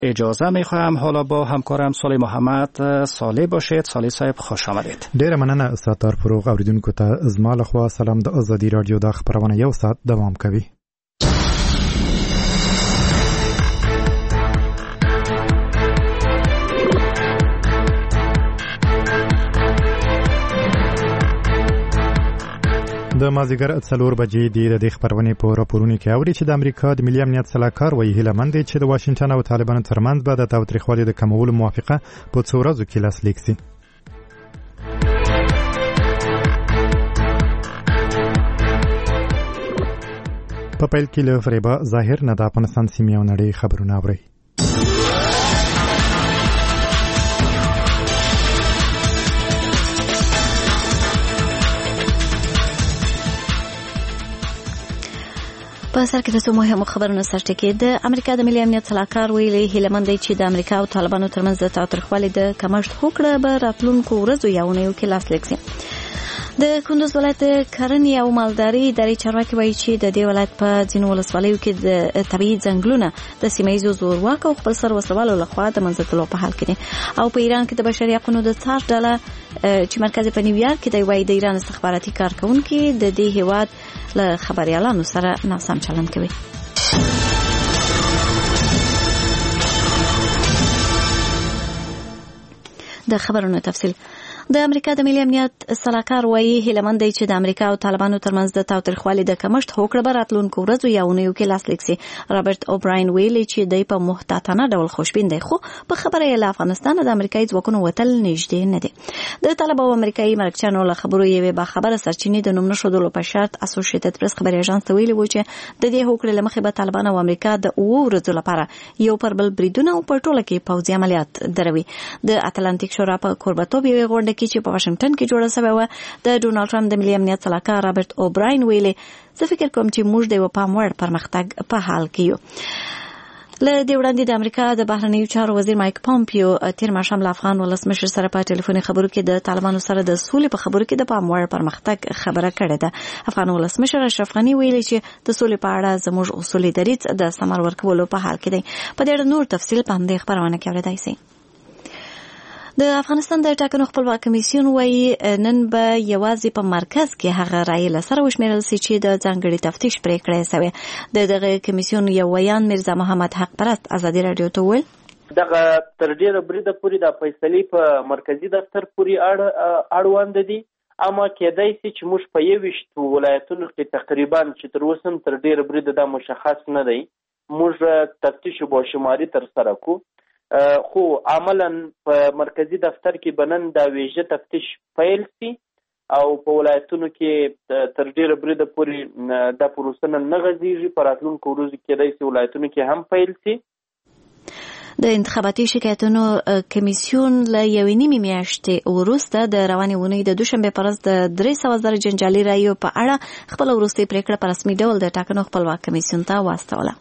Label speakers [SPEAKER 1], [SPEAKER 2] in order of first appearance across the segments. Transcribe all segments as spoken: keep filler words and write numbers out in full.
[SPEAKER 1] اجازه میخواهم حالا با همکارم صالح محمد صالح باشید. صالح صاحب خوش آمدید.
[SPEAKER 2] ډیره مننه استاد تار فروغ. اوریدونکو ته زما له خوا سلام. د ازادي رادیو د خبرونه یو ساعت دوام کوي. د مازیګر څلور بجې دی د دې خبرونې په راپورونو کې اوري چې د امریکا د ملي امنیت سلاکار وایي هیله مند دی چې د واشنگټن او طالبانو ترمنځ به د تاوتریخوالي د کمولو موافقه په څو ورځو کې لاسلیک شي. په پیل کې له فریبا ظاهر نه د افغانستان سیمې او نړۍ خبرونه اوري.
[SPEAKER 3] په سر کې د څو مهمو خبرونو سرټکی. د امریکا د ملي امنیت سلاکار ویلي هیله مند دی چې د امریکا او طالبانو ترمنځ د تاوتریخوالي د کمښت هوکړه به راتلونکو ورځو یا اونیو کې لاسلیک شي. د کندوز ولایت کرنې او مالداري ادارې چارواکي وایي چې د دې ولایت په ځینو ولسوالیو کې د طبیعي ځنګلونه د سیمه ییزو زورواکو او خپل سر وسلوالو لخوا د منځتلو په حال کې دي. او په ایران کې د بشري حقوقو د څار ډله چې مرکز په نیویارک کې دی وایي د ایران استخباراتي کارکونکي د دې هیواد له خبريالانو سره ناسم چلند کوي. د خبرونو تفصیل. د امریکا د ملي امنیت سلاکار وایي هیله مند دی چې د امریکا او طالبانو ترمنځ د تاوتریخوالي د کمښت هوکړه به راتلونکو ورځو یا اونیو کې لاسلیک شي. رابرټ اوبراین ویلي چې دی په محتاطانه ډول خوشبین دی، خو په خبره یې له افغانستان د امریکایي ځواکونو وتل نږدې نه دي. د طالب او امریکایي مرکچانو له خبرو یوې باخبره سرچینې د نوم نښودلو په شرط اسوسییټډ پریس خبري اژانس ته ویلي و چې د دې هوکړې له مخې به طالبان او امریکا د اوو ورځو لپاره یو پر بل بریدونه او په ټوله کې پوځي عملیات دروي. د اتلانتیک شورا په کوربتوب یوې غونډه کې چې په واشنگټن کې جوړه شوې و، د ډونالد ټرمپ د ملي امنیت سلاکار رابرټ اوبراین ویلي زه فکر کوم چې موږ د یو پام وړ پرمختګ په حال کې یو. له دې وړاندې د امریکا د بهرنیو چارو وزیر مایک پامپیو تیر ماښام له افغان ولسمشر سره په ټلیفوني خبرو کې د طالبانو سره د سولې په خبرو کې د پام وړ پرمختګ خبره کړې ده. افغان ولسمشر اشرف غني ویلي چې د سولې په اړه زموږ اصولي دریځ د ثمر ورکولو په حال کې دی. په دې اړه نور تفصیل په همدې خبرونه کې اورېدای شئ. د افغانستان د ټاکنو خپلواک کمیسیون وایي نن به یوازې په مرکز کې هغه رایې له سره وشمیرل شي چې د ځانګړي تفتیش پریکړه یې شوې. د دغه کمیسیون یو ویان میرزا محمد حق پرست ازادي رادیو ته وویل
[SPEAKER 4] دغه تر ډیره بریده پورې د فیصلې په مرکزی دفتر پورې اړوند دي، اما کېدای شي چې موږ په یویشتو ولایتونو کې تقریبا چې تر اوسه تر ډیره بریده دا مشخص نه دی، موږ تفتیش او شماري تر سره کو، خو عملا په مرکزی دفتر کې بنن دا ویژه تفتیش پیل شي او په ولایتونو کې تر ډیره بریده پورې دا پروسه نه غځېږي. په راتلونکو ورځو کې کېدای شي ولایتونو کې هم پیل شي.
[SPEAKER 3] د انتخاباتي شکایتونو کمیسیون له یوې نیمې میاشتې وروسته د روانې اونۍ د دوشنبې په ورځ د درې سوه زره جنجالي رایو په اړه خپله وروستۍ پریکړه په رسمي ډول د ټاکنو خپلواک کمیسیون ته واستوله.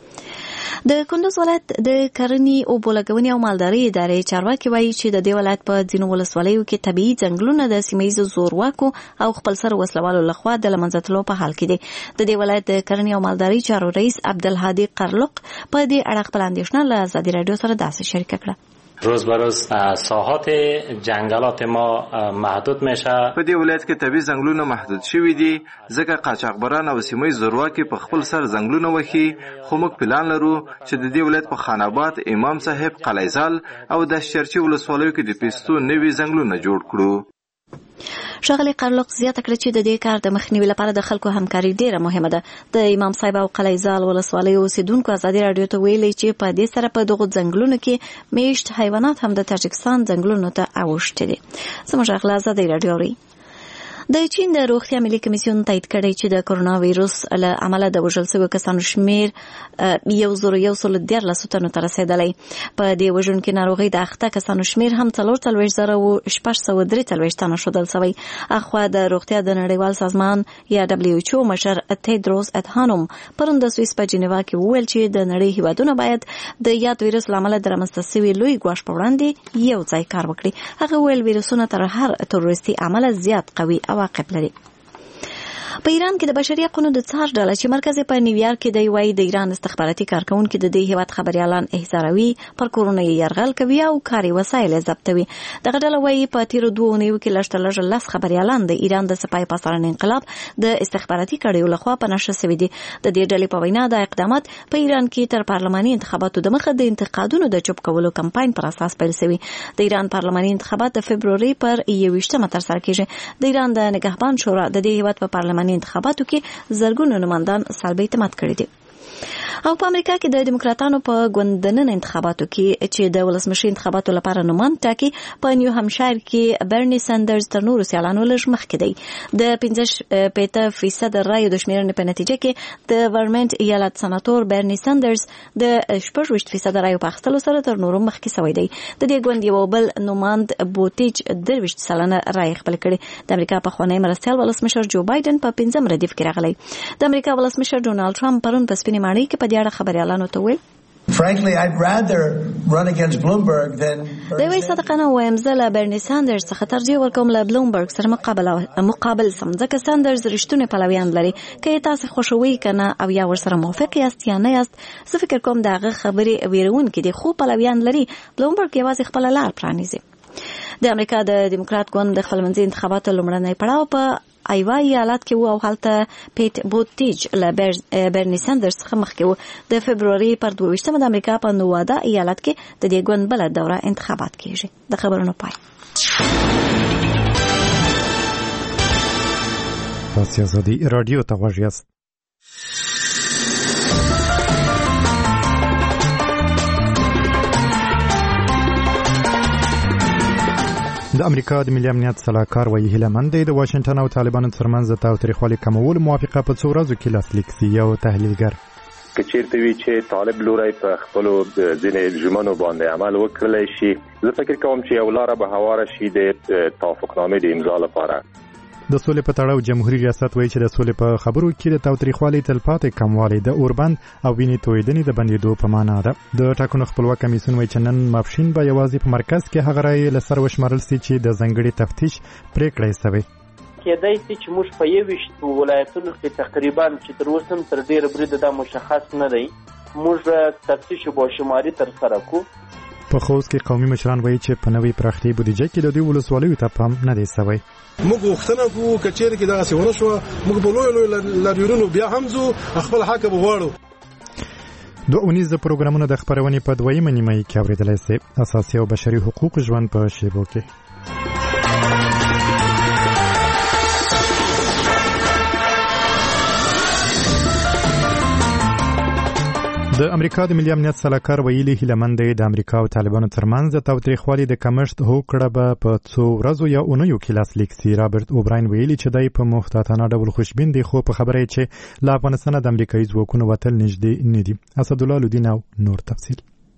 [SPEAKER 3] د کندوز ولایت د کرنې او بولګونې او مالداري ادارې چارواکي وایي چې د دې ولایت په ځینو ولسوالیو کې طبیعي ځنګلونه د سیمه ییزو زورواکو او خپل سر وسلوالو لخوا د له منځه تلو په حال کې دي. د دې ولایت د کرنې او مالداري چارو رئیس عبدالهادي قرلق په دې اړه خپل اندېښنه له ازادي رادیو سره داسې شریکه کړه.
[SPEAKER 5] روز به روز ساحات جنگلات ما محدود میشه.
[SPEAKER 6] په دې ولایت کې طبیعي ځنګلونه محدود شوي دي ځکه قاچاقبران او سیمه ییز زورواکي په خپل سر ځنګلونه وهي. خو موږ پلان لرو چې د دې ولایت په خان آباد، امام صاحب، قلعه‌زال او د شرچی ولسوالیو کې د پیستو نوي ځنګلونه جوړ کړو.
[SPEAKER 3] ښاغلي قرلق زیاته کړه چې د دې کار د مخنیوي لپاره د خلکو همکاري ډیره مهمه ده. د امام صاحب او قلعه‌زال ولسوالیو اوسیدونکو ازادي رادیو ته ویلي چې په دې سره په دغو ځنګلونو کې میشت حیوانات هم د تاجکستان ځنګلونو ته اوښتي دي. زموږ اغلا ازادي رادیو اوري. د چین د روغتیا ملي کمیسیون تایید کړی چې د کرونا وایروس له امله د وژل شویو کسانو شمیر یو زر یو سل دیارلس تنو ته رسیدلی. په دې وژونکې ناروغۍ د اخته کسانو شمیر هم څلور څلوېښت زره او شپږ سوه درې څلوېښت تنه ښودل شوی. اخوا د روغتیا د نړیوال سازمان یا دبلیو ایچ او مشر تیدروس ادهانوم پرون د سویس په جنیوا کې وویل چې د نړۍ هیوادونه باید د یاد وایروس له امله د رامنځته شوي لوی ګواښ په وړاندې یو ځای کار وکړي. هغه ویل وایروسونه تر هر تروریستي عمله زیات قوي عواقب لري. په ایران کې د بشري حقوقو د څار ډله چې مرکز په نیویارک کې دی وایي د ایران استخباراتي کارکونکو د دې هیواد خبريالان احضاروي، پر کورونه یې یرغل کوي او کاري وسایل ضبطوي. دغه ډله وایي په تیرو دوه اونیو کې لږ لږ لس خبريالان د ایران د سپاه پاسداران انقلاب د استخباراتي کړیو لخوا په نشر شوي دي. د دې ډلې په وینا د اقدامات په ایران کې تر پارلماني انتخاباتو د مخه د انتقادونو د چوپ کولو کمپاین پر اساس پیل شوی. د ایران پارلماني انتخابات د فبروري پر یوویشتمه ترسره کیږي. د ایران د نگهبان شورا د دې هیواد په پارلماني انتخاباتو کې زرګونو نمائندان سلبي اعتماد کړی دي. او په امریکا کې د دیموکراتانو په ګوندنن انتخاباتو کې چې د ولسمشر انتخاباتو لپاره نومان ټاکي، په نیو همشایر کې برني ساندرز تر نورو سیالانو لږ مخکې دی. د پنځه شپېته فیصد رایو د شمیرنې په نتیجه کې د ورمنټ ایالت سناتور برني ساندرز د شپږ ویشت فیصد رایو په اخیستلو سره تر نورو مخکې شوی دی. د دې ګوند یو بل نوماند بوتیج درویشت سلنه رای خپل کړي. د امریکا پخوانی مرستیال ولسمشر جو بایدن په پنځم ردیف کې راغلی. د امریکا ولسمشر ډونالد ټرمپ پرون په سپینې ماڼۍ کې په دې اړه خبريالانو ته ویل:
[SPEAKER 7] Frankly, I'd rather run against Bloomberg than
[SPEAKER 3] د وی صدقانه وایم زه له برني ساندرز څخه ترجیح ورکوم له بلومبرګ سره مقابله مقابل سم، ځکه ساندرز رښتونی پلویان لري. که تاسو خوشوي کنه او یا ورسره موافق یاست یا نه یاست، زه فکر کوم دغه خبرې ویرونکې دي، خو پلویان لري. بلومبرګ یوازې خپل لار پرانیزي. د امریکا د دیموکرات ګوند د خپلمنځي انتخاباتو لومړنی پړاو په ایوا ایالت کې وو او هلته پیټ بوتیج له برني ساندرز څخه مخکې وو. د فبروري پر دوه ویشتمه د امریکا په نوادا ایالت کې د دې ګوند بله دوره انتخابات کیږي. د خبرونو پای.
[SPEAKER 2] تاسو ازادي رادیو ته غوږ یاست. د امریکا د ملي امنیت سلاکار وایي هیله مند دی د واشنگټن او طالبانو ترمنځ د تاوتریخوالي کمولو موافقه په څو ورځو کې لاسلیک شي. یو تحلیلګر
[SPEAKER 8] که چیرته وي چې طالب لوري په خپلو ځینې ژمنو باندې عمل وکړلی شي، زه فکر کوم چې یو لاره به هواره شي د توافقنامې د امضا لپاره.
[SPEAKER 2] د سولې په تړاو جمهوریت ریاست وایي چې د سولې په خبرو کې د تاوتریخوالي تلپاتې کموالی د اوربند او وینې تویدنې د بندېدو په معنا ده. د ټاکنو خپلواک کمیسیون وایي چې نن ماپښین به یوازې په مرکز کې هغه رایې له سره وشمارل شي چې د ځانګړي تفتیش پریکړه یې شوې.
[SPEAKER 4] کېدای شي چې موږ په یوویشتو ولایتونو کې تقریبا چې تر اوسه هم تر ډېره بریده دا مشخص نه دی، موږ تفتیش باشماري ترسره کړو.
[SPEAKER 2] په خوست کې قومي مشران وایي چې په نوې پراختیايي بودیجه کې د دوی ولسوالیو ته پام نه دی شوی.
[SPEAKER 9] موږ غوښتنه کوو که چیرې کې دغسې ونه شوه، موږ په لویو لویو لاریونونو بیا هم ځو، خپل حق به غواړو.
[SPEAKER 2] دوه اونیزه پروګرامونه د خپرونې په دویمه نیمایي کې اورېدلی سئ. اساسي او بشري حقوق ژوند په شیبو کې. د امریکا د ملي امنیت سلاکار ویلي هیله مند دی د امریکا او طالبانو ترمنځ د تاوتریخوالي د کمښت هوکړه به په څو ورځو یا اونیو کې لاسلیک شي. رابرټ اوبراین ویلي چې دی په محتاطانه ډول خوشبین دی، خو په خبره یې چې له افغانستانه د امریکایي ځواکونو وتل نږدې نه دي. اسدالله لودین او نور تفصیل.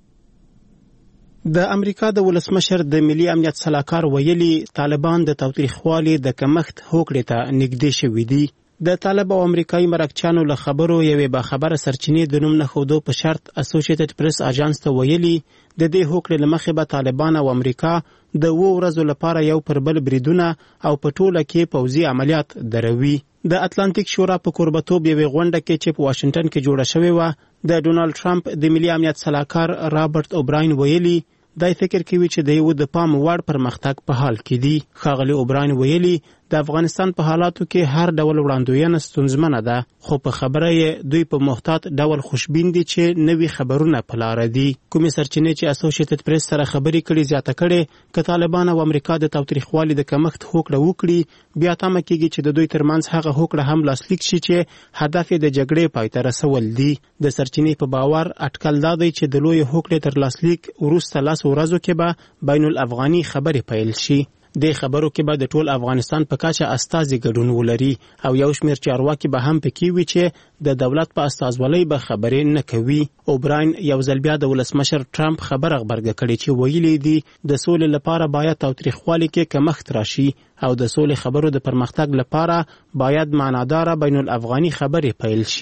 [SPEAKER 10] د امریکا د ولسمشر د ملي امنیت سلاکار ویلي طالبان د تاوتریخوالي د کمښت هوکړې ته نږدې شوي دي. د طالب او امریکایي مرکچانو له خبرو یوې باخبره سرچینې د نوم نه ښودو په شرط اسوسییټډ پریس اژانس ته ویلي د دې هوکړې له مخې به طالبان او امریکا د اوو ورځو لپاره یو پر بل بریدونه او په ټوله کې پوځي عملیات دروي. د اتلانتیک شورا په کوربتوب یوې غونډه کې چې په واشنگټن کې جوړه شوې وه، د ډونالد ټرمپ د ملي امنیت سلاکار رابرټ اوبراین ویلي دای فکر کوي چې د یو د پام وړ پرمختګ په حال کې دي. ښاغلي اوبراین ویلي د افغانستان په حالاتو کې هر ډول وړاندوینه ستونزمنه ده، خو په خبره یې دوی په محتاط ډول خوشبین دي چې نوي خبرونه په لاره دي. کومې سرچینې چې اسوسییټډ پریس سره خبرې کړي زیاته کړي که طالبان او امریکا د تاوتریخوالي د کمښت هوکړه وکړي، بیا تمه کېږي چې د دوی ترمنځ هغه هوکړه هم لاسلیک شي چې هدف یې د جګړې پای ته رسول دي. د سرچینې په باور اټکل دا دی چې د لوی هوکړې تر لاسلیک وروسته لس ورځو کې به بین الافغاني خبرې پیل شي. د خبرو کې به د ټول افغانستان په کچه استازي ګډون ولري او یو شمېر چارواکي به هم پکې وي چې د دولت په استازولۍ به خبرې نه کوي. اوبراین یو ځل بیا د ولسمشر ټرمپ خبره غبرګه کړې چې ویلي دي د سولې لپاره باید تاوتریخوالي کې کمښت راشي او د سولې خبرو د پرمختګ لپاره باید معناداره بین الافغاني خبرې پیل شي.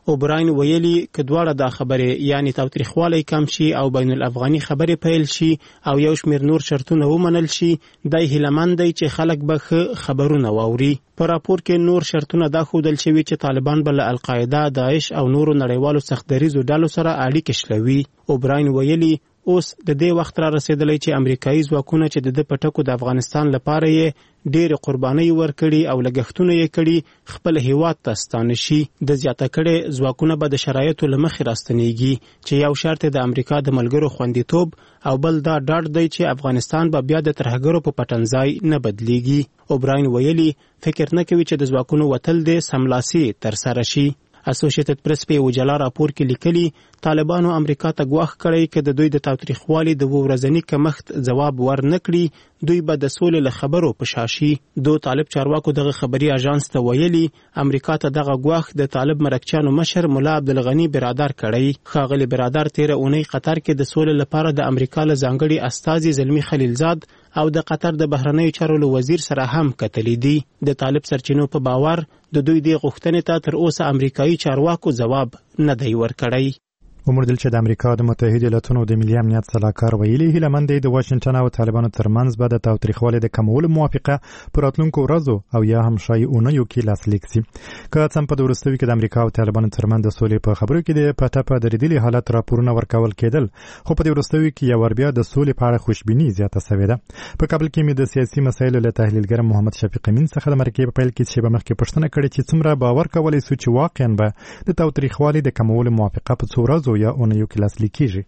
[SPEAKER 10] اوبراین ویلي ک دواړه دا خبره یعنی تاوتریخوالی کم شي او بین الافغاني خبره پیل شي او یو شمیر نور شرطونه ومنل شي دای هیلمند دی چې خلک به خبرونه واوري. په راپور کې نور شرطونه دا ښودل شوي چې طالبان به له القاعده، داعش او نورو نړیوالو سختدریزو ډلو سره اړیکې شلوي. اوبراین ویلي اوس د دې وخت را رسیدلی چې امریکایي ځواکونه چې د پټکو د افغانستان لپاره یې ډېر قرباني ورکړي او لګښتونه یې کړي خپل هیواد ته ستانه شي. د زیاته کړي ځواکونه به د شرایطو له مخې راستنیږي چې یو شرط د امریکا د ملګرو خوندیتوب او بل دا ډاډ دی چې افغانستان به بیا د ترهګرو په پټنځای نه بدلیږي. اوبراین ویلي فکر نه کوي چې د ځواکونو وتل د سملاسي ترسره شي. اسوسییټډ پریس په وجلا راپور کې لیکلي طالبانو امریکا ته ګواښ کړی چې د دوی د تاوتریخوالي د ورځني کمښت ځواب ورنکړي دوی به د سولې له خبرو په شاشي. دو طالب چارواکو دغه خبري اژانس ته ویلي امریکا ته دغه ګواښ د طالب مرکچیانو مشر مولا عبدالغنی برادر کړی. ښاغلي برادر تیر اونۍ قطر کې د سولې لپاره د امریکا له ځانګړي استازي زلمی خلیلزاد او د قطر د بهرنیو چارو له وزیر سره هم کتلې دي. د طالب سرچینو په باور د دوی د غوښتنې ته تر اوسه امریکایي چارواکو ځواب نه دی ورکړی.
[SPEAKER 2] عمر دل چې د امریکا د متحده ایالاتونو د ملي امنیت سلاکار ویلي هیلمند د واشنگټن او طالبانو ترمنځ به د تاوتریخوالي د کمولو موافقه پر راتلونکو ورځو او یا هم شای اونیو کې لاسلیک شي. که څم په وروستیو کې د امریکا او طالبانو ترمنځ د سولې په خبرو کې د پټه د ریډلي حالت راپورونه ورکول کېدل، خو په وروستیو کې یو ور بیا د سولې په اړه خوشبیني زیاته شوې ده. په کابل کې مې د سیاسي مسایلو له تحلیلګر محمد شفیق امین څخه د مرکې په پیل کې چې به مخکې پوښتنه کړې چې څومره باور کولای شو چې واقعا به د تاوتریخوالي د کمولو موافقه په څو ورځو یا اونیو کې لیکيږي.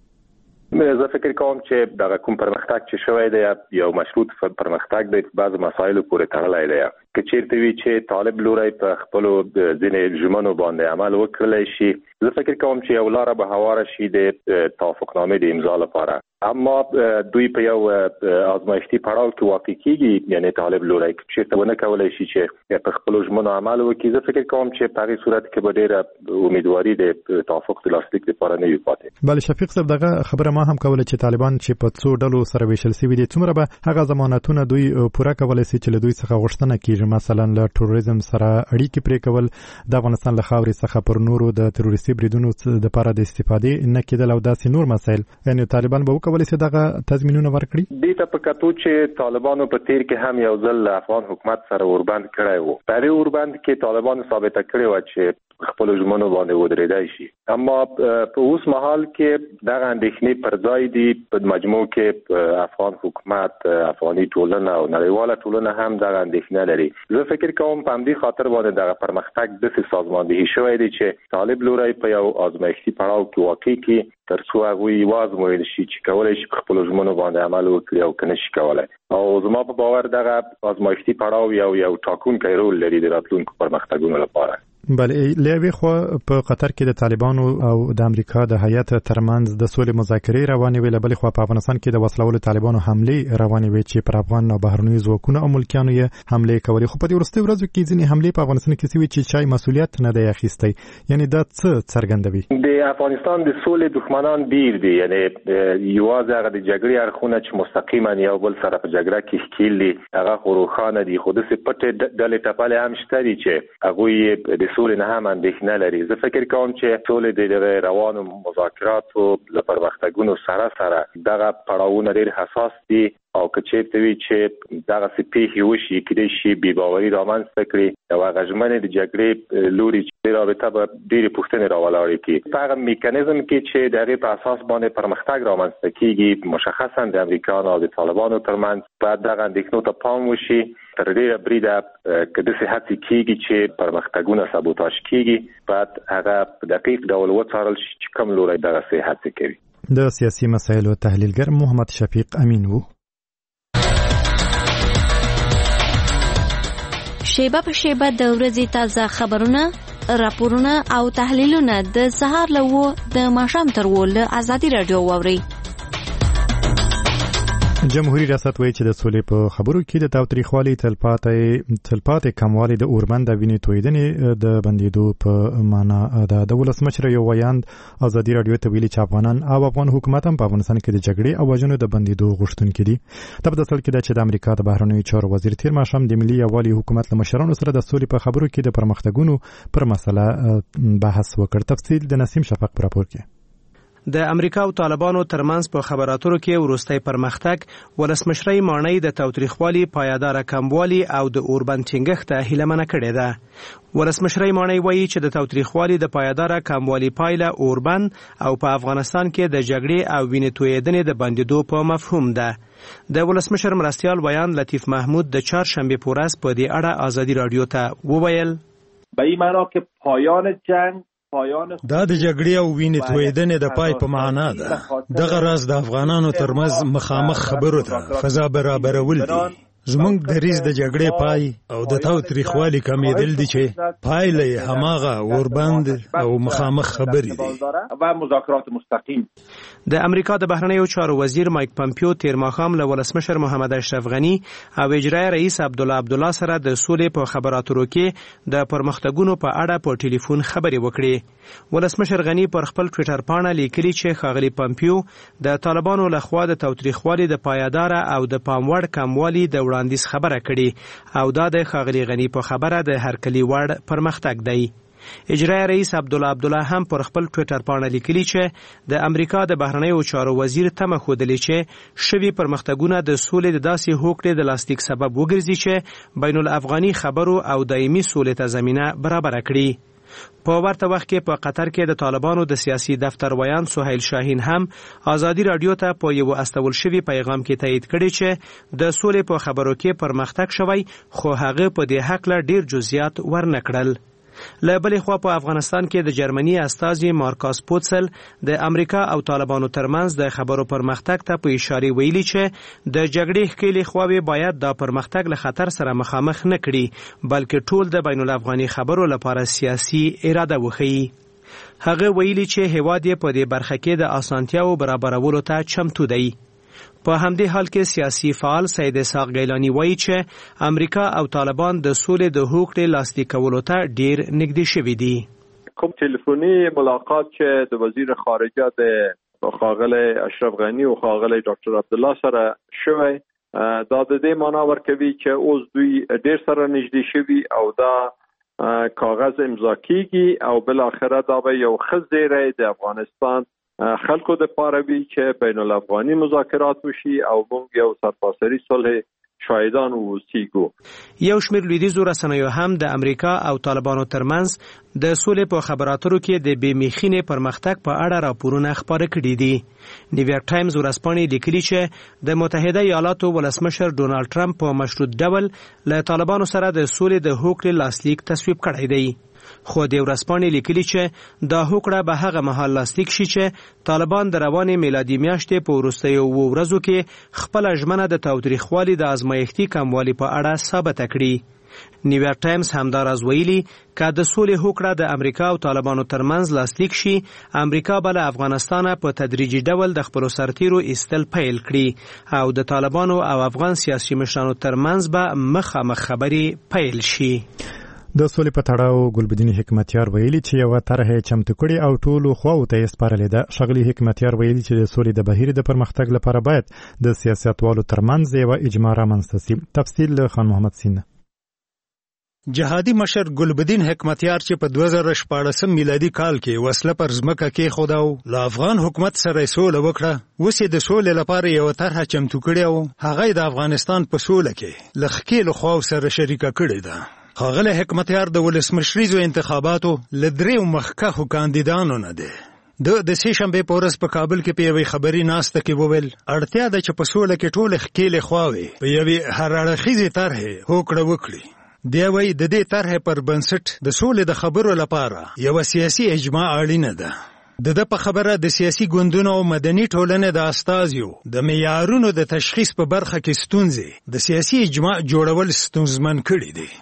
[SPEAKER 8] زه فکر کوم چې دغه کوم پرمختګ چې شوی دی یو مشروط پرمختګ دی په بعض مسایلو پورې تړلی دی. که چیرته وي چې طالب لوري په خپل ځینې ژمنو باندې عمل وکړلی شي، زه فکر کوم چې یو لاره به هواره شي د توافقنامې د امضا لپاره. اما دوی په یو آزمایښتي پړاو کې واقع کیږي، یعنی طالب لوري چې چیرته ونه کولای شي چې په خپل ژمنو عمل وکړي. زه فکر کوم چې په هغه صورت کې به ډېره امیدواري د توافق د لاسلیک لپاره نه وي پاتې.
[SPEAKER 2] بل شفیق صاحب دغه خبره ما هم کوله چې طالبان چې په څو ډلو سره ویشل شوي دي څومره به هغه ضمانتونه دوی پوره کولای شي چې له دوی څخه غوښتنه کیږي، مثلا له ټوریزم سره اړیکې پرې کول، د افغانستان له خاورې څخه پر نورو د تروریستي بریدونو د لپاره د استفادې نه کېدل او داسې نور مسایل، یعنی طالبان به وکولای شي دغه تضمینونه ورکړي.
[SPEAKER 8] دې ته په کتو چې طالبانو په تیر کې هم یو ځل افغان حکومت سره وربند کړی وو، په دې وربند کې طالبانو ثابته کړی و چې خپل ژمنو باندې ودرېدای شي. اما په اوس مهال کې دغه اندېښنې پر ځای دي. په مجموع کې افغان حکومت، افغاني ټولنه او نړیواله ټولنه هم دغه اندېښنه لري. زه فکر کوم په همدې خاطر باندې دغه پرمختګ د سازماندهي شوی دی چې طالب لوري په یو آزمایښتي پړاو کې واقع کی تر څو هغه یوازې مویل شي چې کولای شي خپل ژمنو باندې عمل وکړي او کنه شي کولای. او زما په باور دغه آزمایښتي پړاو یو یو ټاکونکی رول لري د راتلونکو پرمختګونو لپاره.
[SPEAKER 2] بلې لوي خو په قطر کې د طالبانو او د امریکا د هیئت ترمنځ د سولې مذاکرې روانې وي، بلې خو په افغانستان کې د وسلوالو طالبانو حملې روانې وي چې پر افغان او بهرنیو ځواکونو او ملکیانو یې حملې کولې. خو په دې وروستیو ورځو کې ځینې حملې په افغانستان کې شوي چې چای مسؤلیت نه دی اخیستی، یعنی دا څه څرګندوي؟
[SPEAKER 8] د افغانستان د سولې دښمنان ډیر دي، یعنی یوازې هغه د جګړې اړخونه چې مستقیما یو بل سره په جګړه کې ښکیل دي هغه خو روښانه دي، خو داسې پټې ډلې ټپلې هم شته دي چې هغوی د سولې نه هم اندېښنه لري. زه فکر کوم چې سولې د روانو مذاکراتو له پرمختګونو سره سره دغه پړاوونه ډېر حساس دي او که چیرته وي چې دغه سپېښې وشي کېدای شي بې باوري رامنځته کړي او هغه ژمنې د جګړې لوري چې رابطه به ډېرې پوښتنې راولاړې کړي. په هغه میکانیزم کې چې د هغې په اساس باندې پرمختګ رامنځته کېږي، مشخصا د امریکایانو او د طالبانو ترمنځ باید دغه اندېښنو ته پام وشي. تر ډېره بریده که داسې هڅې کېږي چې پرمختګونه سابوتاژ کېږي باید هغه په دقیق ډول وڅارل شي چې کوم لوری دغسې هڅې کوي.
[SPEAKER 2] د سیاسي مسایلو تحلیلګر محمد شفیق امین وو.
[SPEAKER 3] شیبه په شیبه د ورځې تازه خبرونه، راپورونه او تحلیلونه د سهار له وو د ماښام تر وو له ازادي راډیو واورئ.
[SPEAKER 2] جمهوریت ریاست وایي چې د سولې په خبرو کې د تاوتریخوالي تلپاتې تلپاتې کموالی د اوربند د وینې تویدنې د بندېدو په معنا ده. د ولسمشر یو ویاند ازادي راډیو ته ویلي چې افغانان او افغان حکومت هم په افغانستان کې د جګړې او وژنو د بندېدو غوښتونکي دي. دا په اصل کې ده چې د امریکا د بهرنیو چارو وزیر تیر ماښام د ملي یووالي حکومت له مشرانو سره د سولې په خبرو کې د پرمختګونو پر مسله بحث وکړ. تفصیل د نسیم شفق په راپور کې.
[SPEAKER 11] د امریکا او طالبانو ترمنځ په خبراتو کې وروستي پرمختګ ولسمشرۍ مانۍ د تاوتریخوالي پایدار کموالی او د اوربند ټینګښت هیلمنه کړې ده. ولسمشرۍ مانۍ وایي چې د تاوتریخوالي د پایدار کموالی پایله اوربند او په افغانستان کې د جګړې او وینې تویېدنې د بندېدو په مفهوم ده. د ولسمشر مرستیال ویاند لطیف محمود د چهارشنبه په ورځ په دې اړه ازادي راډیو ته وویل
[SPEAKER 12] به این معنا که پایان جنگ
[SPEAKER 13] دا د جګړې او وینې تویېدنې د پای په معنا ده. دغه راز د افغانانو ترمنځ مخامخ خبرو ته فضا برابرول دي. زمونږ دریځ د جګړې پای او د تاوتریخوالي کمېدل دي چې پایله یې هماغه اوربند او مخامخ خبرې دي
[SPEAKER 12] و مذاکرات مستقیم.
[SPEAKER 11] د امریکا د بهرنیو چارو وزیر مایک پمپیو تیر ماښام له ولسمشر محمد اشرف غني او اجرایي رئیس عبدالله عبدالله سره د سولې په خبراتو کې د پرمختګونو په اړه په ټلیفون خبرې وکړې. ولسمشر غني پر خپل ټویټر پاڼه لیکلي چې ښاغلي پمپیو د طالبانو لخوا د تاوتریخوالي د پایدار او د پاموړ کموالي د وړاندیز خبره کړي او دا د ښاغلي غني په خبره د هرکلي وړ پرمختګ دی. اجرایي رئیس عبدالله عبدالله هم پر خپل ټویټر پاڼه لیکلي چې د امریکا د بهرنیو چارو وزیر تمه ښودلې چې شوي پرمختګونه د سولې د داسې هوکړې د لاسلیک سبب وګرځي چې بین الافغاني خبرو او دایمي سولې ته زمینه برابره کړي. په ورته وخت کې په قطر کې د طالبانو د سیاسي دفتر ویاند سهیل شاهین هم ازادي راډیو ته په یو استول شوی پیغام کې تایید کړی چې د سولې په خبرو کې پرمختګ شوی خو هغه په دې حق له ډیر جزئیات ورنکړل. له بلې خوا په افغانستان کې د جرمني استازي مارکاس پوتسل د امریکا او طالبانو ترمنځ د خبرو پرمختګ ته په اشاره ویلي چې د جګړې ښکېلې خواوې باید دا پرمختګ له خطر سره مخامخ نه کړي بلکې ټول د بین الافغاني خبرو لپاره سیاسي اراده وښیي. هغه ویلي چې هیواد یې په دې برخه کې د اسانتیاو برابرولو ته چمتو دی. په همدې حال کې سیاسي فعال سید اسحاق گیلانی وایي چې امریکا او طالبان د سولې د هوکړې لاسلیک کولو ته ډیر نږدې شوي دي.
[SPEAKER 12] کوم ټلیفوني ملاقات چې د وزیر خارجه د ښاغلی اشرف غني او ښاغلی ډاکټر عبدالله سره شوی دا د دې معنا ورکوي چې اوس دوی ډیر سره نږدې شوي او دا کاغذ امضا کیږي او بل اخره دا به یو ښه زیری د افغانستان خلکو د پاره وی چې بین الافغاني مذاکرات وشي او موږ یو سرتاسري صلح شاهدان اوسېږو.
[SPEAKER 11] یو شمېر لویدیځو رسنیو هم د امریکا او طالبانو ترمنځ د سولې په خبراتو کې د بې میخینې پرمختګ په اړه راپورونه خپاره کړي دي. نیویارک ټایمز ورځپاڼې لیکلي چې د متحده ایالاتو ولسمشر ډونالډ ټرمپ په مشروط ډول له طالبانو سره د سولې د هوکړې لاسلیک تصویب کړی دی. خو د ورځپاڼې لیکلي چې دا هوکړه به هغه مهال لاسلیک شي چې طالبان د روانې میلادي میاشتې په وروستیو اوو ورځو کې خپله ژمنه د تاوتریخوالي د ازمایښتي کموالي په اړه ثابته کړي. نیویارک ټایمز همداراز ویلي که د سولې هوکړه د امریکا او طالبانو ترمنځ لاسلیک شي امریکا به له افغانستانه په تدریجي ډول د خپلو سرتیرو ایستل پیل کړي او د طالبانو او افغان سیاسي مشرانو ترمنځ به مخامخ خبرې پیل شي.
[SPEAKER 2] د سولې په تړاو ګلبدین حکمتیار ویلي چې یو طرح چمتو کړي او ټولو خواو ته یې سپارلې ده. ښاغلي حکمتیار ویلي چې د سولې د بهیر د پرمختګ لپاره باید د سیاستوالو ترمنځ یوه اجماع رامنځته سي. تفصیل له خان محمد سینه.
[SPEAKER 13] جهادي مشر ګلبدین حکمتیار چې په دوه زره شپاړسم میلادي کال کې وسله پر ځمکه کېښوده او له افغان حکومت سره یې سوله وکړه اوس یې د سولې لپاره یوه طرحه چمتو کړې او هغه یې د افغانستان په سوله کې له ښکېلو خواو سره شریکه کړې ده. ښاغلی حکمتیار د ولسمشریزو انتخاباتو له دریو مخکښو کاندیدانو نه دی. د د سې شنبې په ورځ په کابل کې په یوې خبري ناسته کې وویل اړتیا ده چې په سوله کې ټولې ښکېلې خواوې په یوې هر اړخیزې طرحې هوکړه وکړي. دی وایي د دې طرحې پر بنسټ د سولې د خبرو لپاره یوه سیاسي اجماع اړینه ده. د ده په خبره د سیاسي ګوندونو او مدني ټولنې د استازیو د معیارونو د تشخیص په برخه کې ستونزې د سیاسي اجماع جوړول ستونزمن کړي دي.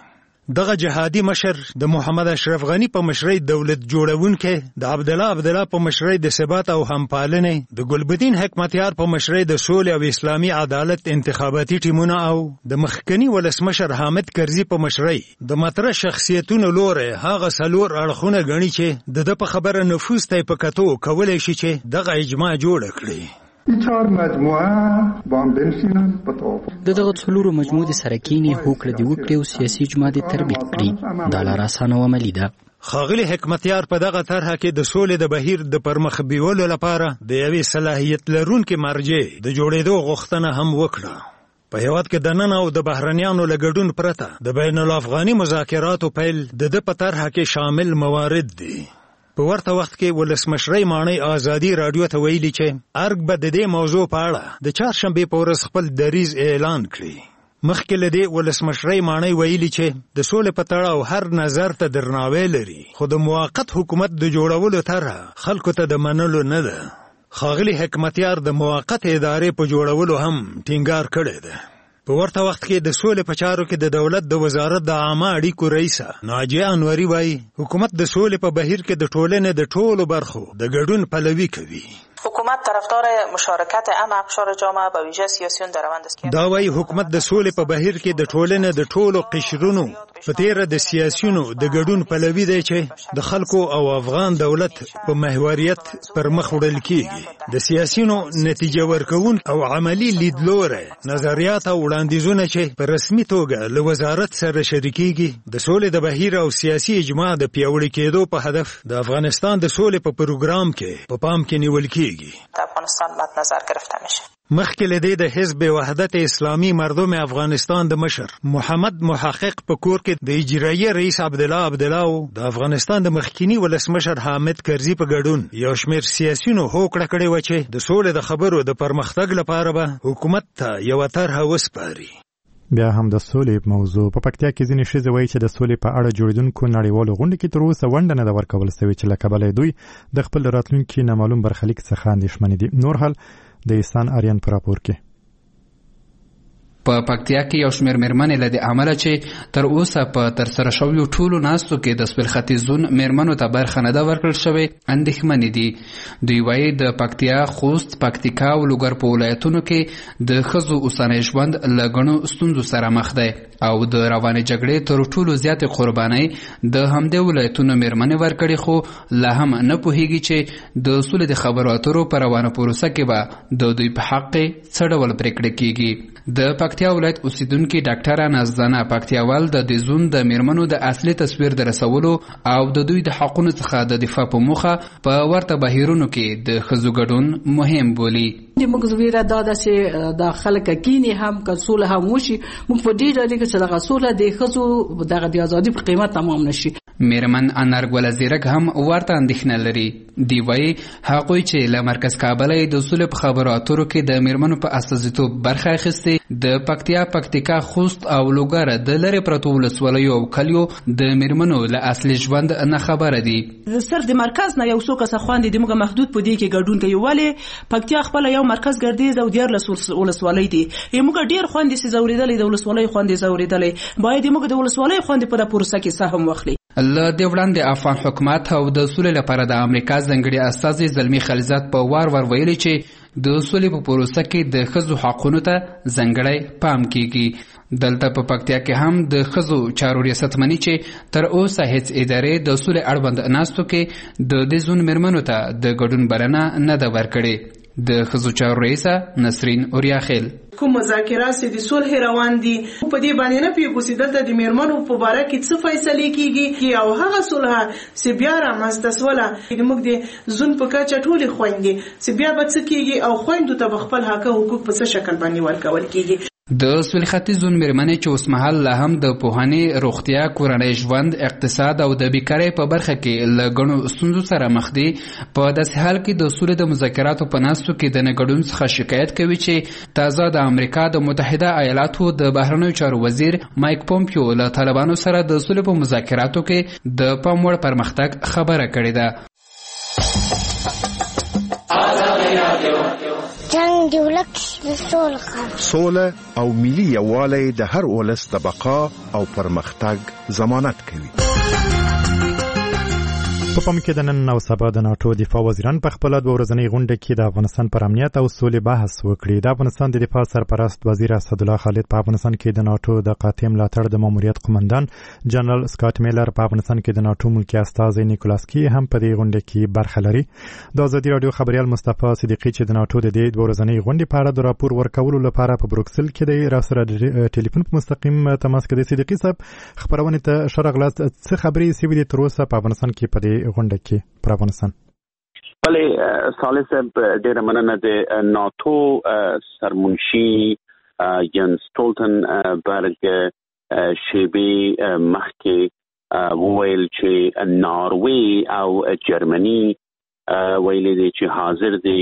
[SPEAKER 13] دغه جهادي مشر د محمد اشرف غنی په مشرۍ دولت جوړونکې د عبد الله عبد الله په مشرۍ د ثبات او همپالنې د ګلبدین حکمتیار په مشرۍ د سولې او اسلامي عدالت انتخاباتي ټیمونه او د مخکنی ولسمشر حامد کرزي په مشرۍ د مطرح شخصیتونو لوري هغه سلور اړخونه غني چې د په خبره نفوذ ته په کتو کولای شي چې دغه اجماع جوړ کړي.
[SPEAKER 14] چهار مجموعه با هم بنشینن په توافق
[SPEAKER 15] د دغه څلورو مجموعې سره کینی هوکړه دی وکړي او سیاسي اجماع دی تربیت کړي. دا لار اسانه او عملي ده.
[SPEAKER 13] ښاغلي حکمتیار په دغه طرحه کې د سولې د بهیر د پرمخ بیولو لپاره د یوې صلاحیت لرونکې مرجع د جوړېدو غوښتنه هم وکړه. په هیواد کې د نن او د بهرنیانو له ګډون پرته د بین الافغاني مذاکراتو پیل د ده په طرحه کې شامل موارد دي. په ورته وخت کې ولسمشرۍ ماڼۍ ازادي راډیو ته ویلي چې ارګ به د دې موضوع په اړه د چهارشنبې په ورځ خپل دریځ اعلان کړي. مخکې له دې ولسمشرۍ ماڼۍ ویلي چې د سولې په تړاو هر نظر ته درناوی لري، خو د موقت حکومت د جوړولو طرحه خلکو ته د منلو نه ده. ښاغلي حکمتیار د موقت ادارې په جوړولو هم ټینګار کړی ده. په ورته وخت کې د سولې په چارو کې د دولت د وزارت د عامه اړیکو رئیسه ناجیه انوري وایي حکومت د سولې په بهیر کې د ټولنې د ټولو برخو د ګډون پلوي کوي.
[SPEAKER 16] حکومت طرفدار مشارکت عام اقشار جامعه به ویژه سیاسیون در روند است.
[SPEAKER 13] دا وایي حکومت د سولې په بهیر کې د ټولنې د ټولو قشرونو په تیره د سیاسیونو د ګډون پلوي دی چې د خلکو او افغان دولت په محوریت پر مخ وړل کیږي. د سیاسیونو نتیجه ورکون او عملی لیدلوری نظریات او وړاندیزونه چې په رسمي توګه له وزارت سره شریکیږي د سولې د بهیر او سیاسي اجماع د پیاوړي کېدو په هدف د افغانستان د سولې په پروګرام کې په پام کې نیول کیږي.
[SPEAKER 16] د افغانستان مد نظر گرفته میشه.
[SPEAKER 13] مخکې له دې د حزب وحدت اسلامي مردم افغانستان د مشر محمد محقق په کور کې د اجرایي رئیس عبد الله عبد الله او د افغانستان د مخکنی ولسمشر حامد کرزي په ګډون یو شمېر سیاسيونو هوکړه کړې و چې د سولې د خبرو د پرمختګ لپاره به حکومت ته یو طرحه وسپاري.
[SPEAKER 2] بیا هم د سولې موضوع په پکتیا کې ځینې ښځې وایي چې د سولې په اړه جوړېدونکو نړیوالو غونډو کې تر اوسه ونډه نه ده ورکول سوې چې له کبله دوی د خپل راتلونکي نامعلوم برخلیک څخه اندېښمنې دي. نور حال د احسان آریان په راپور کې.
[SPEAKER 17] په پکتیا کې یو شمېر میرمنې له دې امله چې تر اوسه په ترسره شویو ټولو ناستو کې د سپېل ختیځ زون میرمنو ته برخه نه ده ورکړل شوې اندېښمنې دي. دوی وایي د پکتیا، خوست، پکتیکا او لوګر په ولایتونو کې د ښځو اوسنی ژوند له ګڼو ستونزو سره مخ دی او د روانې جګړې تر ټولو زیاتې قربانۍ د همدې ولایتونو میرمنې ورکړي، خو لا هم نه پوهېږي چې د سولې د خبرو اترو په روانه پروسه کې به د دوی په حق کې څه ډول پرېکړه کیږي. د پکتیا ولایت اوسیدونکي ډاکټره نازدانه پکتیاوال د دې زون د میرمنو د اصلي تصویر د رسولو او د دوی د حقونو څخه د دفاع په موخه په ورته بهیرونو کې د ښځو ګډون مهم بولي.
[SPEAKER 18] موږ زویره دا ده چې د خلک کینی هم که سوله هم وشي، موږ په دې ډول کې چې دغه سوله د ښځو دغه د ازادي په قیمت تمام نشي.
[SPEAKER 17] میرمن انارګل زیرک هم ورته اندېښنه لري. دی وایي هغوی چې له مرکز کابل د سولې په خبرو اترو کې د میرمنو په استازیتوب برخه اخیستې د پکتیا، پکتیکا، خوست او لوګر د لرې پرتو ولسوالیو او کلیو د میرمنو له اصلي ژوند نه خبره دي.
[SPEAKER 19] سر د مرکز نه یو څو کسه خواندې د موږ محدود په دې کې ګډون کوي، ولې پکتیا خپل یو مرکز ګرځي او ډیر ولسوالۍ دي. موږ ډیر خواندې سي زوریدلې د ولسوالۍ خواندې زوریدلې باید موږ د ولسوالۍ خواندې په پروسه کې سهم واخلي.
[SPEAKER 17] له دې وړاندې افغان حکومت او د سولې لپاره د امریکا ځانګړي استازي زلمی خلیزات په وار ور ویلي چې د سولې په پروسه کې د ښځو حقونو ته ځانګړی پام کیږي. دلته په پکتیا کې هم د ښځو چارو ریاست مني چې تر اوسه هیڅ ادارې د سولې اړوند ناستو کې د دې زون میرمنو ته د ګډون بلنه نه ده ورکړې. د ښځو چارو رئیسه نسرین اوریاخیل
[SPEAKER 19] کوم مذاکرات چې د صلح روان دي په دې باندې نه پیږو چې دلته د میرمنو په باره کې څه فیصلې کیږي او هغه صلح چې بیا رامنځته سوله موږ د زون په کچه ټولې خویندې چې بیا به څه کیږي او خویندو ته خپل حق او حقوق په څه شکل باندې ورکول کیږي.
[SPEAKER 17] د سولې ختیځ زون میرمنې چې اوس مهال لا هم د پوهنې، روغتیا، کورنۍ ژوند، اقتصاد او د بیکارۍ په برخه کې له ګڼو ستونزو سره مخ دي، په داسې حال کې د سولې د مذاکراتو په ناستو کې د نه ګډون څخه شکایت کوي چې تازه د امریکا د متحده ایالاتو د بهرنیو چارو وزیر مایک پومپیو له طالبانو سره د سولې په مذاکراتو کې د پام وړ پرمختګ خبره کړې ده.
[SPEAKER 20] د ولس د سوله خبره
[SPEAKER 21] سوله او ملي یووالی د هر ولس د بقا او پرمختګ ضمانت کوي.
[SPEAKER 2] په پام کې د نن او سبا د ناټو دفاع وزیران په خپل د ورځنی غونډه کې د افغانستان پر امنیت او سولې بحث وکړي. د افغانستان د دفاع سرپرست وزیر اسد الله خالد په افغانستان کې د ناټو د قاطع ملاتړ د ماموریت قومندان جنرال سکاټ میلر په افغانستان کې د ناټو ملکی استازی نیکولاس کی هم په دې غونډه کې برخه لري. د ازادي رادیو خبريال مصطفی صدیقی چې د ناټو د دې ورځنی غونډې په اړه د راپور ورکولو لپاره په بروکسل کې د راسره ټلیفون په مستقیم تماس کې د صدیقی صاحب خبرونه ته شرغلاس څه خبرې سوي دي تر اوسه په افغانستان کې په دې غونډه کې پر افغانستان.
[SPEAKER 22] بله صالح صاحب ډیره مننه د ناتو سرمنشي ینس سټولټنبرګ شیبي مخکې وویل چې ناروی او جرمني ویلي دي چې حاضر دي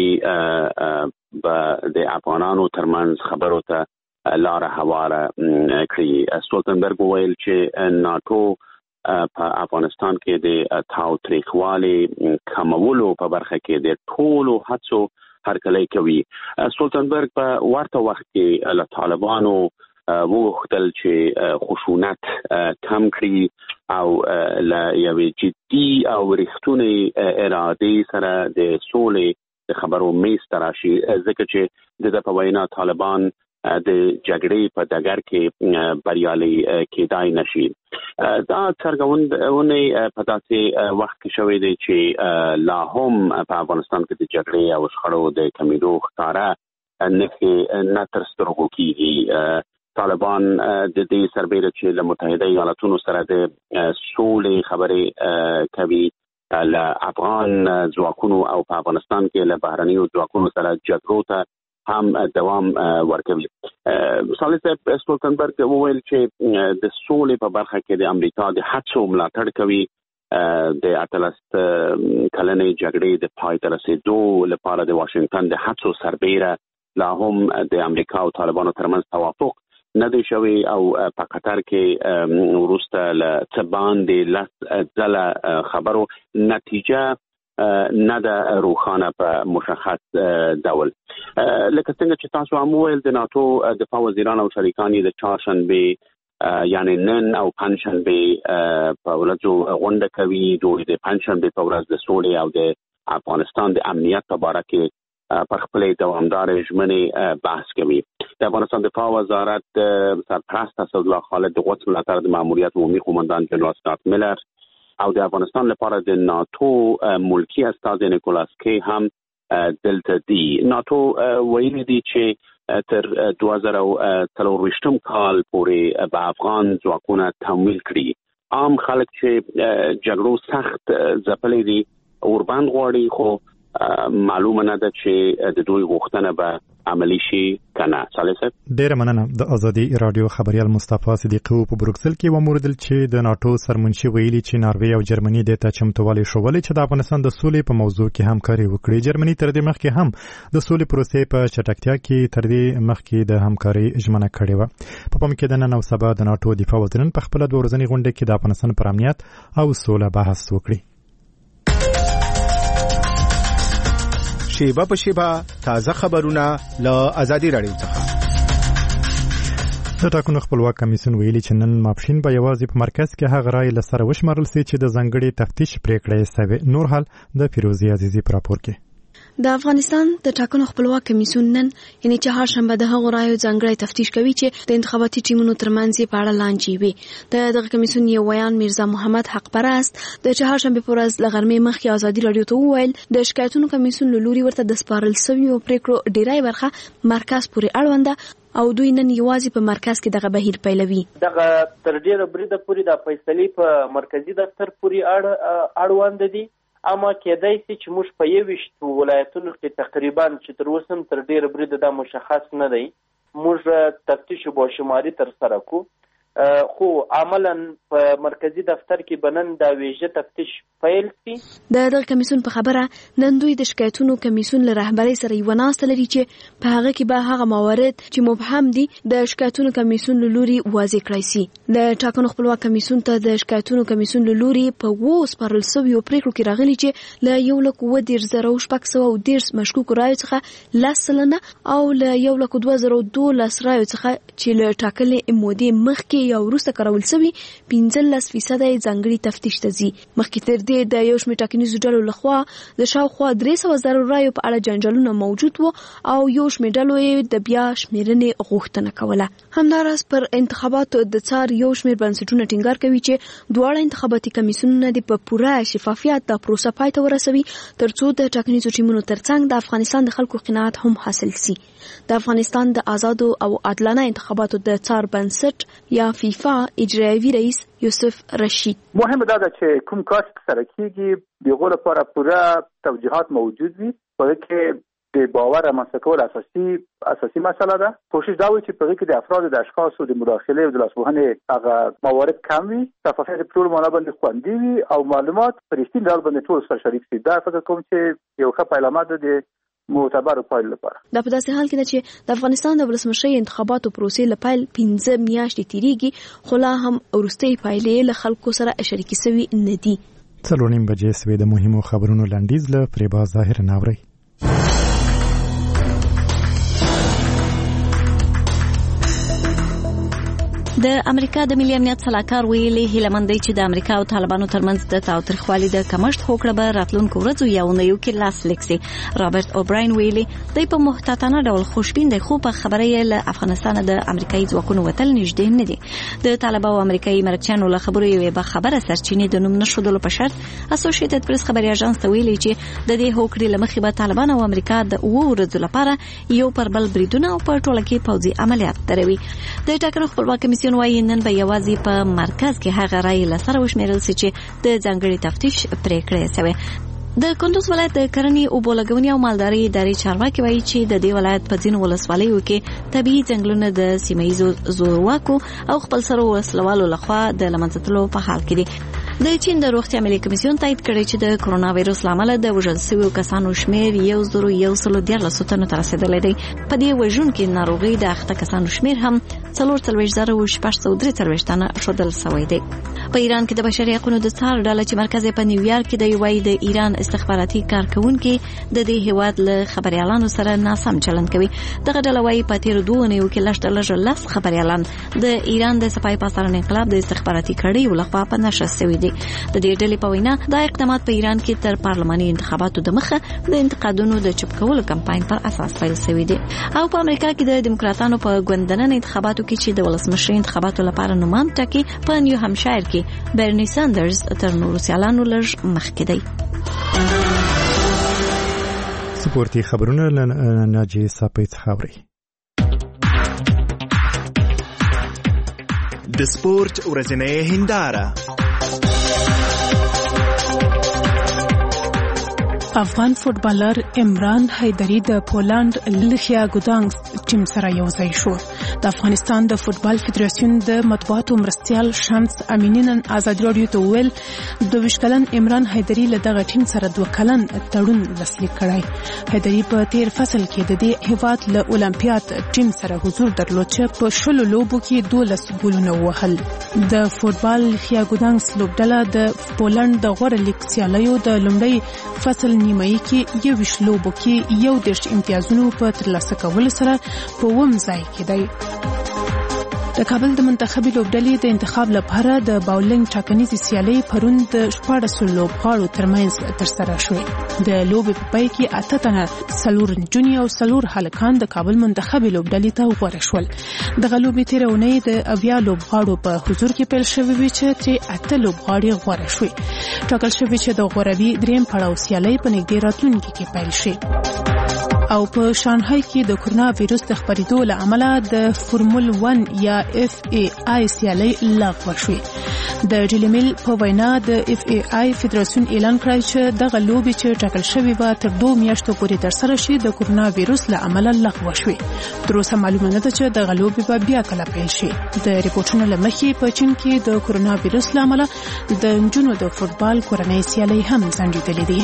[SPEAKER 22] د افغانانو ترمنځ خبرو ته لاره هواره کړي. سټولټنبرګ وویل چې ناتو په افغانستان کې د تاوتریخوالي کمولو په برخه کې د ټولو هڅو هرکلی کوي. سټولټنبرګ په ورته وخت کې له طالبانو وغوښتل چې خشونت کم کړي او له یوې جدي او رښتونې ارادې سره د سولې د خبرو میز ته راشي، ځکه چې د په وینا طالبان د جګړې په ډګر کې بریالي کېدای نشي. دا څرګندونه په داسې وخت کې شوې ده چې لا هم په افغانستان کې د جګړې او شخړو د کمیدو ښکاره نښې نه تر سترګو کېږي. طالبان د دې سربېره چې له متحده ایالاتونو سره د سولې خبرې کوي، له افغان ځواکونو او په افغانستان کې له بهرنیو ځواکونو سره جګړو ته هم دوام ورکوي. صالح صاحب سټولټنبرګ وویل چې د سولې په برخه کې د امریکا د هڅو ملاتړ کوي. د اتلس کلنې جګړې د پای ته رسېدو لپاره د واشنگټن د هڅو سربېره لا هم د امریکا او طالبانو ترمنځ توافق نه دی شوی او په قطر کې وروسته له څه باندې لس ځله خبرو نتیجه نه ده روښانه په مشخص ډول. لکه څنګه چې تاسو هم وویل د ناتو دفاع وزیران او شریکان د چهارشنبې یعنی نن او پنجشنبې په ورځو غونډه کوي. دوی د پنجشنبې په ورځ د سولې او د افغانستان د امنیت په باره کې پر خپلې دوامدارې ژمنې بحث کوي. د افغانستان دفاع وزارت سرپرست اسد الله خالد د قدس ملاتړ د ماموریت عمومي قومندان جنرال سکاټ میلر او د افغانستان لپاره د ناتو ملکی استازی نیکولاس کی هم دلته دي. ناتو ویلي دي چې تر دوه زره څلرویشتم کال پورې به افغان ځواکونه تمویل کړي. عام خلک چې جګړو سخت ځپلي دي اوربند غواړي، خو معلومه نه ده چې د دوی غوښتنه به عملی شي کنه. صالح صاحب
[SPEAKER 2] ډیره مننه. د ازادي رادیو خبريال مصطفی صدیقی په بروکسل کې وموردل چې د ناتو سرمنشي ویلي چې ناروی او جرمني د ته چمتووالی شولې چې د افغانستان د سولې په موضوع کې همکاري وکړي. جرمني تر دې مخکې هم د سولې پروسې په چټکتیا کې تر دې مخکې د همکاري ژمنه کړې و. په پام کې د نن او سبا د ناتو دفاع وزیران په خپل د ورځنی غونډه کې د افغانستان پر امنیت او سوله بحث وکړي.
[SPEAKER 23] شیبه په شیبه تازه خبرونه له ازادي رادیو څخه.
[SPEAKER 2] د ټاکنو خپلواک کمیسیون ویلي چې نن ماپښین به یوازې په مرکز کې هغه رای له سره وشمارل سي چې د ځنګړي تفتیش پریکړه یې سوې. نور حال د فیروزي عزیزي پر راپور کې.
[SPEAKER 24] د افغانستان د ټاکنو خپلواک کمیسیون نن یعنی چهارشنبه د هغو رایو ځانګړی تفتیش کوي چې د انتخاباتي ټیمونو ترمنځ په اړه لانجې وي. د دغه کمیسیون یو ویان میرزا محمد حق پرست د چهارشنبه په ورځ له غرمې مخکې ازادي رادیو ته وویل د شکایتونو کمیسیون له لوري ورته د سپارل شویو پریکړو ډیری برخه مرکز پورې اړونده او دوی نن یوازې په مرکز کې دغه بهیر پیلوي.
[SPEAKER 4] دغه تر ډیره بریده پورې د فیصلې په مرکزی دفتر پورې اړ اړوند دي، اما کېدای شي چې موږ په یویشت ولایتونو کې تقریبا چې تر اوسه تر ډیره بریده دا مشخص نه دی موږ تفتیش او شماري تر سره کو، خو عملاً په مرکزی دفتر کې بنن دا ویژه تفتیش پیل شي.
[SPEAKER 24] د دغه کمیسون په خبره نن دوی د شکایتونو کمیسون له رهبرۍ سره یوه ناسته لري چې په هغه کې به هغه موارد چې مبهم دي د شکایتونو کمیسون له لوري واضح کړای شي. د ټاکنو خپلواک کمیسون ته د شکایتونو کمیسون له لوري په اووه سپارل شویو پریکړو کې راغلي چې له یو لک اووه دېرش زره شپږ سوه او دېرش مشکوکو رایو څخه لس سلنه او له یو لک دوه زره دولس رایو څخه چې له ټاکلې مودې مخکې یا وروسته کارول شوي پنځلس فیصده یې ځانګړي تفتیش ته ځي. مخکې تر دې د یو شمېر ټاکنیزو ډلو لخوا د شاوخوا درې سوه زره رایو په اړه جنجالونه موجود وو او یو شمېر ډلو یې د بیا شمېرنې غوښتنه کوله. همداراز پر انتخاباتو د څار یو شمېر بنسټونه ټینګار کوي چې دواړه انتخاباتي کمیسیونونه د په پوره شفافیت دا پروسه پای ته ورسوي ترڅو د ټاکنیزو ټیمونو ترڅنګ د افغانستان د خلکو قناعت هم حاصل شي. د افغانستان د آزادو او عادلانه انتخاباتو د څار بنسټ یا فیفا اجرایوي رئیس یوسف رشید
[SPEAKER 1] مهمه ده چې کوم کار چې سره کیږي دغه لپاره پوره توجیهات موجود وي په کې د باور رامنځته کول اساسي اساسي مسله ده. کوشش دا وي چې په کې د افراد د اشخاصو د مداخله او د لاسوهنې هغه موارد کم وي، شفافیت په ټول معنا باندې خوندي وي او معلومات په رښتیني ډول باندې ټول سره شریک شي. دا فکر کوم چې یو ښه پیلامه ده د معتبر پایل لپاره.
[SPEAKER 24] دا په داسې حال کې ده چې د افغانستان د ولسمشرۍ انتخاباتو پروسې له پیل پنځه میاشتې تیریږي خو لا هم وروستۍ پایلې له خلکو سره شریکې سوي نه دي.
[SPEAKER 2] څلور نیم بجې سوې د مهمو خبرونو لنډیز له فریبا ظاهر ناوري.
[SPEAKER 3] د امریکا د ملي امنیت سلاکار ویلي هیلمن دی چې د امریکا او طالبانو ترمنځ د تاوتریخوالي د کمښت هوکړه به راتلونکو ورځو یا اونیو کې لاس لیکسي. رابرټ اوبراین ویلي دی په محتاطانه ډول خوشبین دی خو په خبره یې له افغانستان د امریکایي ځواکونو وتل نږدې نه دي. د طالبانو او امریکایي مرکچیانو له خبرو یې به خبره سرچینې د نوم نشودلو په شرط اسوسییټډ پریس خبري اژانس ته ویلي چې د دې هوکړې له مخې به طالبان او امریکا د اووه ورځو لپاره یو پر بل بریدونه او په ټوله کې پوځي عملیات دروي. د ټاکنو خپلواک کمیسیون وايي نن به یوازې په مرکز کې هغه رای لسره وشمیرل سي چې د ځانګړي تفتیش پریکړه شوی. د کندوز ولایت د کرنې او بولګونی او مالداري ادارې چارواکي وایي چې د دې ولایت په ځینو ولسوالیو کې طبيعي ځنګلونه د سیمایي زورواکو او خپل سره وسلوالو لخوا د لمنځتلو په حال کې دي. د چین د روغتیا ملي کمیسیون تایید کړی چې د کرونا وایرس لامل د وژل شویو کسانو شمیر یو زرو یو سلو دیارلسو تنو ته رسیدلی دی. په دې وژونکي ناروغۍ د اخته کسانو شمیر هم څلور څلوېښت زره شپږ سوه درې څلوېښت تنه ښودل شوی دی. په ایران کې د بشري حقوقو د څار ډله چې مرکز یې په نیویارک کې دی وایي د ایران استخباراتي کارکونکي د دې هیواد له خبريالانو سره ناسم چلند کوي. دغه ډله وایي په تیر دوه اونیو کې لږ تر لږه لس خبريالان د ایران د سپای پاسداران انقلاب د استخباراتي کړیو لخوا په نشر شوي دي. د دې ډلې په وینا دا اقدامات په ایران کې تر پارلماني انتخاباتو د مخه د انتقادونو د چوپ کولو کمپاین پر اساس پیل شوی دی. او په امریکا کې د دیموکراتانو په ګوندنن انتخاباتو کې چې د ولسمشر انتخاباتو لپاره نومام ټاکي په نیو همشایر کې برني ساندرز تر نورو سیالانو لږ مخکې دی.
[SPEAKER 2] سپورتي خبرونه ناجي ساپیت خاوري.
[SPEAKER 23] د سپورت ورځنۍ هنداره.
[SPEAKER 5] افغان فوټبالر عمران حیدری د پولند لخیا ګودانګ ټیم سره یو ځای شو. د افغانستان د فوټبال فدراسیون د مطبوعاتو مرستیال شمس امینی نن آزاد رادیو ته ویل د ویش کلن عمران حیدری له دغه ټیم سره دوه کلن تړون لاسلیک کړی. حیدری په تیر فصل کې د دې هیواد له اولمپیاد ټیم سره حضور درلود چې په شلو لوبو کې دولس ګولونه وهل. د فوټبال لخیا ګودانګ لوبډله د پولند د غوړه لیګ سیالیو د لومړی فصل نیمایي کې یو ویش لوبو کې یو دېرش امتیازونو په ترلاسه کولو سره په اووم ځای کې دی. د کابل د منتخبي لوبډلې د انتخاب لپاره د باولینګ ټاکنیزې سیالۍ پرون د شپاړسو لوبغاړو ترمنځ ترسره شوې. د لوبې په پای کې اته تنه څلور نجونې او څلور هلکان د کابل منتخبي لوبډلې ته غوره شول. دغه لوبې تېره اونۍ د اویا لوبغاړو په حضور کې پیل شوې وې چې ترې اته لوبغاړي غوره شوې. ټاکل شوې چې د غوروي دریم پړاو سیالۍ په نږدې راتلونکي کې پیل شي. او په شانګهای کې د کورونا وایروس د خپرېدو له امله د فورمول ون یا اف ای آی سیالۍ لغوه شوې. د ډیلی میل په وینا د اف ای آی فدراسیون اعلان کړی چې دغه لوبې چې ټاکل شوې وه تر دوه میاشتو پورې ترسره شي د کورونا وایروس له امله لغوه شوې. تر اوسه معلومه نه ده چې دغه لوبې به بیا کله پیل شي. د ریپورټونو له مخې په چین کې د کورونا وایروس له امله د نجونو د فوټبال کورنۍ سیالۍ هم ځنډېدلې دي.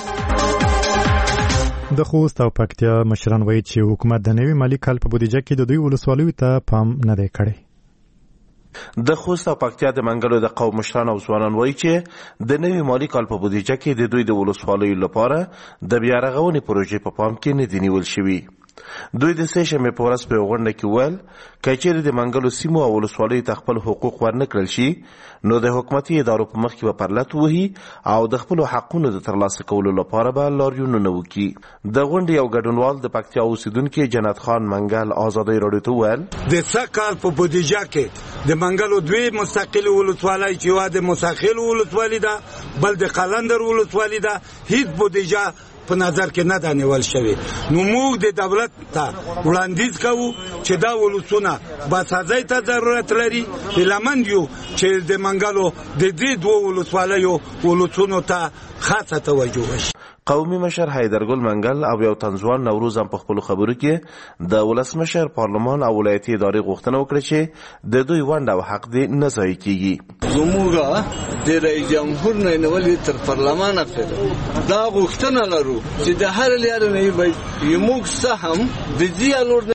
[SPEAKER 2] د خوست او پکتیا مشران وایي چې حکومت د نوي مالی کال په بودیجه کې د دوی ولسوالیو ته پام نه دی کړی.
[SPEAKER 6] د خوست او پکتیا د منګلو د قوم مشران او ځوانان وایي چې د نوي مالی کال په بودیجه کې د دوی د ولسوالیو لپاره د بیا رغونې پروژې په پام کې نه دي نیول شوي. دوی د سه شنبې په ورځ په غونډه کې ویل که چیرې د منګلو سیمو او ولسوالیو ته خپل حقوق ورنه کړل شي نو د حکومتي ادارو په مخ کې به پرلت وهي او د خپلو حقونو د ترلاسه کولو لپاره به لاریونونه وکړي. د غونډې یو ګډونوال د پکتیا اوسیدونکي جنت خان منګل ازادۍ راډیو ته ویل
[SPEAKER 7] د څه کال په بودیجه کې د منګلو دوی مستقل ولسوالۍ چې وا د مستقل ولسوالۍ ده بل د قلندر ولسوالۍ ده هیڅ بودیجه په نظر کې نه ده نیول شوی. نو موږ د دولت ته وړاندیز کوو چې دا ولسونه باسازۍ ته ضرورت لري. هیلهمند یو چې د منګلو د دې دوه ولسوالیو ولسونو ته خاصه توجه وشي.
[SPEAKER 6] قومي مشر حیدرګل منګل او یو تنځوان نوروز هم په خپل خبرو کې د ولسمشر پارلمان او ولایتي ادارې غوښتنه وکړه چې د دوی ونډه او حق دې نه ضایع کیږي.
[SPEAKER 9] زموږ د رئیس جمهور نه نیولې تر پارلمان افسر دا غوښتنه لرو چې د هر لارې نه وي موږ سهم د دې لور